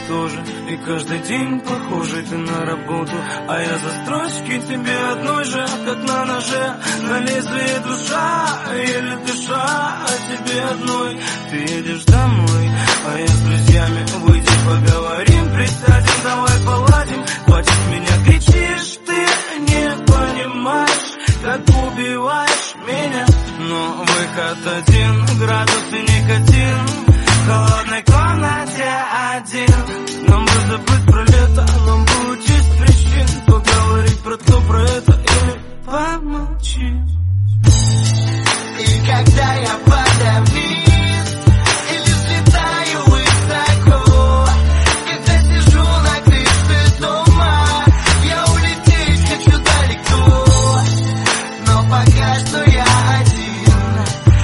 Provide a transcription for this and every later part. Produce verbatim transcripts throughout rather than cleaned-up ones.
тоже. И каждый день похожий ты на работу, а я за строчки тебе одной же, как на ноже. На лезвие душа, еле дыша, а тебе одной. Ты едешь домой, а я с друзьями. Выйди, поговорим, присядем, давай поладим. Хватит меня кричишь, ты не понимаешь, как убиваешь меня. Но выход один, градус и никотин. В холодной комнате один. Нам бы забыть про лето, нам бы учесть причин. Поговорить про то, про это или помолчи. И когда я падаю вниз или взлетаю высоко, когда сижу на крыше дома, я улететь хочу далеко. Но пока что я один,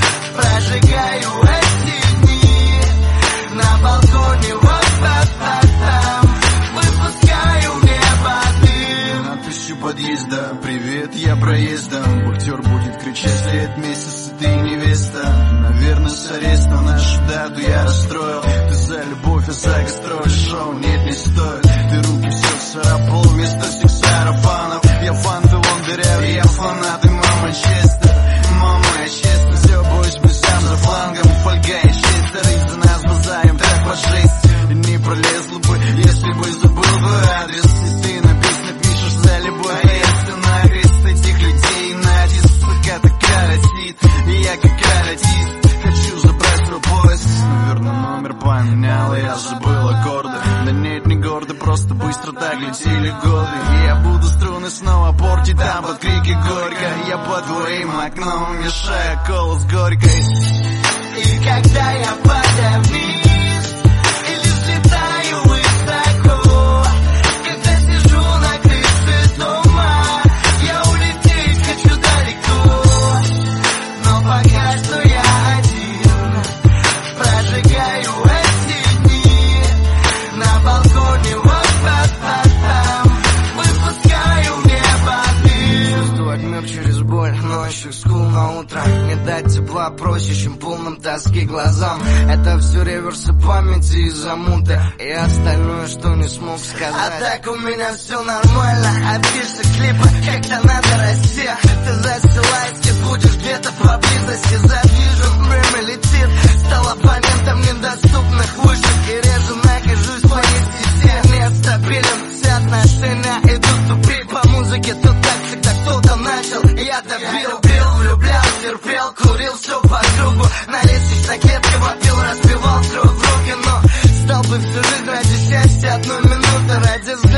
прожигаю эти дни на балконе, вот под там, выпускаю в небо дым. Надписью подъезда: привет, я проездом. Вахтер будет кричать: лет месяц, ты невеста. Наверное, с ареста нашу дату я расстроил. Ты за любовь, а за гастроли шоу нет, не стоит. Ты руки все царапал вместо всех сарафанов. Я фан, ты вон дырявый, я фанат, и мама честно. Мама, я честно, все, боюсь быть сам за флангом. Фольга и честер, из-за нас базарим так по жесть. И не пролезла бы, если бы забыл бы адрес. Если ты написано, пишешь за любовь, а если на крест этих людей натиск. Пока такая растит, и я как артист. Хочу забрать свой пояс, наверное, номер поменял, и я забыл аккорды. Да нет, не гордо, просто быстро так летели годы. И я буду струны снова портить там под крики горько. Я под твоим окном мешаю колу с горькой. И когда я падаю вниз или взлетаю высоко, когда сижу на крыше дома, я улететь хочу далеко. Но пока что я один, прожигаю эти дни на балконе, вот под там, выпускаю в небо дым. Чувствовать мир через боль, ночью скул на утро. Не дать тепла проще, чем полным тоски глазам. Это все реверсы памяти из-за муты и остальное, что не смог сказать. А так у меня все нормально, афиши, клипы, как-то надо расти. Ты засылай, ты будешь где-то поблизости. Завижу, время летит, стал оппонентом недоступных вышек. И реже нахожусь в твоей сети. Нестабилен, все отношения идут в тупик. По музыке тут так всегда кто-то начал, я добил, бил, влюблял, терпел, курил все по кругу. На лестничной клетке вопил, разбивал друг в руки. Но стал бы всю жизнь ради счастья одной минуты, ради взгляда.